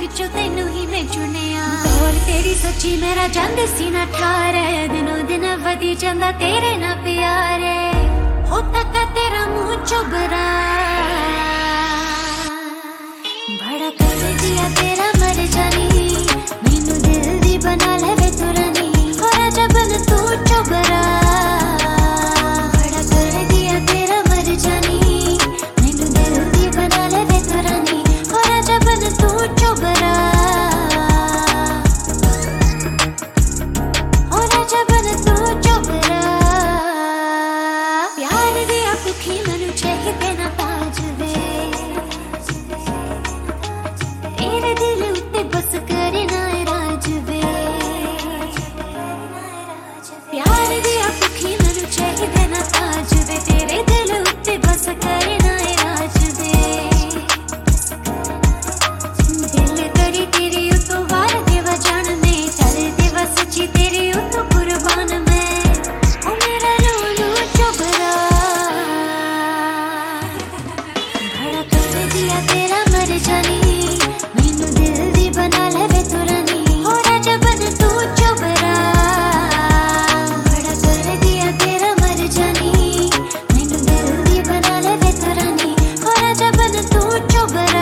विचों तैनू ही मैं चुनिया। और तेरी सच्ची मेरा जांदे सीना ठारे, दिनों दिन वधी जांदा तेरे ना प्यारे। हो तका तेरा मुंह चुबरा, बड़ा कर दिया तेरा मर जानी। मैनू दिल दी बना ले वे तू रानी, हो राजा बन तू चुबरा। बड़ा कर दिया तेरा मर जानी, मैनू दिल दी बना ले वे तू रानी, हो राजा बन तू चुबरा। हो राजा बन तू चुबरा। प्यार दिया भुखी मैनू चाहिए ना ताज वे, तेरे दिल उत्ते बस करे ना राज वे। प्यार दिया भुखी मैनू चाहिए ना ताज वे, तेरे दिल उत्ते बस करे ना राज वे। दिल करी तेरी उतो वार देवा जान में, चल देवा सच्ची तेरी उतो कुर्बान में। ओ मेरा रोलू चुबरा, बड़ा कर दिया तेरा मर जानी। मैनू दिल दी बना ले वे तू रानी, हो राजा बन तू चुबरा। बड़ा कर दिया तेरा मर जानी, मैनू दिल दी बना ले वे तू रानी, हो राजा बन तू चुबरा।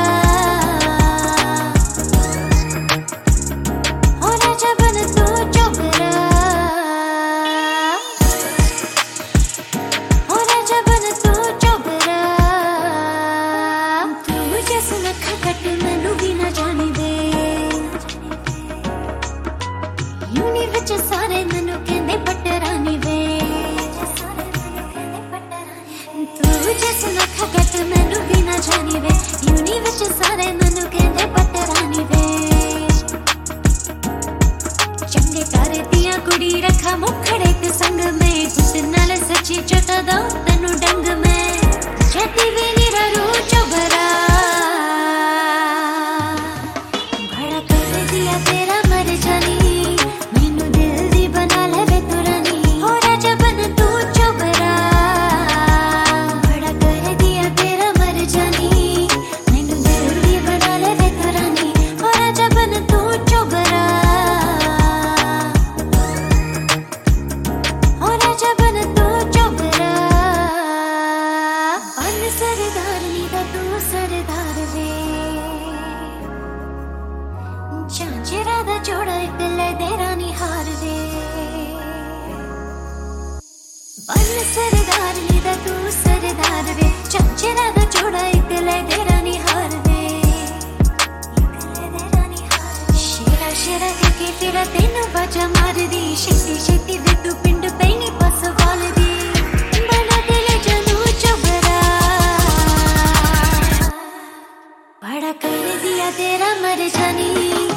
हो राजा बन तू चुबरा। हो राजा बन तू चुबरा। तू जैसे नखा कट मैनू भी ना जानी दे, यूनी विच सारे मैनू कहंदे पटरानी वे। तू जैसे नखा कट मैनू भी ना जानी वे, यूनी विच सारे मैनू कहंदे पटरानी वे। चंगे कर दिया कुड़ी रखा मुखड़े ते संग में, गुट नाल सच्ची चटा दा तैनू डंग में। जदी वे निरा रू चुबरा, बड़ा कर दिया तेरा मर जानी। मैनू दिल दी बना ले वे तू रानी, हो राजा बन तू चुबरा। बड़ा कर दिया तेरा मर जानी, मैनू दिल दी बना ले वे तू रानी, हो राजा बन तू चुबरा। हो राजा बन तू चुबरा। बन सरदार नी दा तू सरदार वे, झांझरा दा जोड़ा इक ले दे रानी हार वे। बन सरदार नी दा तू सरदार वे, झांझरा दा जोड़ा इक ले दे रानी हार वे। शेरा शेरा करके तेरा तेनू बाजा मार दी, छेती छेती वे तू पिंड पैनी पसवाल दी। बड़ा दिल जानू चुबरा, बड़ा कर दिया तेरा मर जानी।